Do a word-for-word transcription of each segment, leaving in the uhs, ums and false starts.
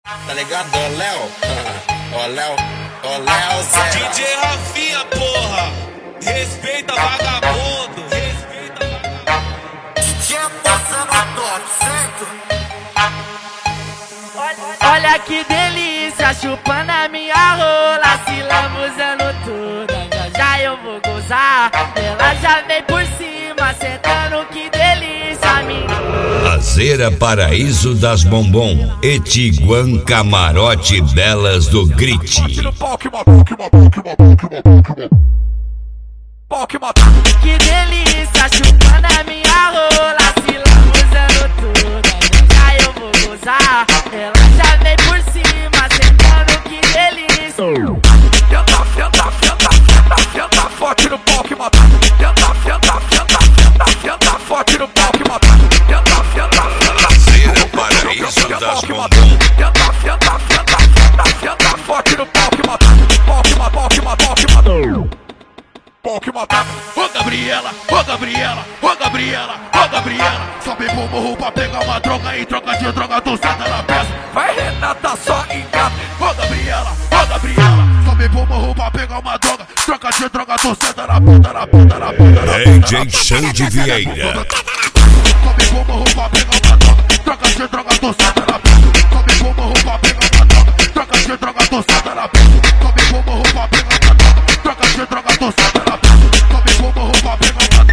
Tá ligado? Ô Léo, ô Léo, ô Léo Zé. D J Rafinha, porra, respeita vagabundo, respeita vagabundo. Tinha passando a toque, certo? Olha que delícia, chupando a minha rola, se lambuzando tudo. Já já eu vou gozar, ela já vem por cima, sentando, que delícia, menina. Azeira Paraíso das Bombom, Etiguan Camarote Belas do Grit. Que delícia, chupando a minha rola, se lambuzando tudo. Já já eu vou gozar, ela já vem por cima, sentando, que delícia. Fenta, fenta, fenta, fenta, fenta forte no pau que mata. Fenta, fenta, fenta, fenta, fenta forte no pau que mata. Fenta, fenta, fenta, Azeira Paraíso das Bombom. Fenta, fenta, fenta, fenta, fenta forte no pau que mata. Pau que mata, pau que mata, pau que mata. Pau que mata. Ô Gabriela, ô Gabriela, ô Gabriela, ô Gabriela. Sobe pro morro pra pegar uma droga e troca de droga, tu senta na peça. Vai Renata, só engata. Ô Gabriela, ô Gabriela. Sobe pro morro pra pegar uma droga, troca de droga, tu senta na ponta, na ponta, na ponta, na ponta. D J Xande Vieira. Sobe pro morro pra pegar uma droga, troca de droga, tu senta na ponta. Sobe pro morro pra pegar uma droga, troca de droga, tu senta na ponta. Sobe pro morro pra pegar uma droga, troca de droga, tu senta na ponta. Sobe pro morro pra pegar uma droga.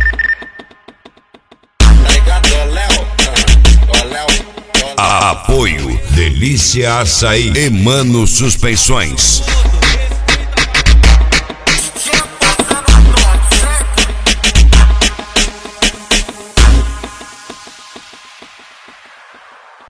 Tá ligado? Ô Léo, ô Léo, ô Léo. Apoio Delícia Açaí e Mano Suspensões.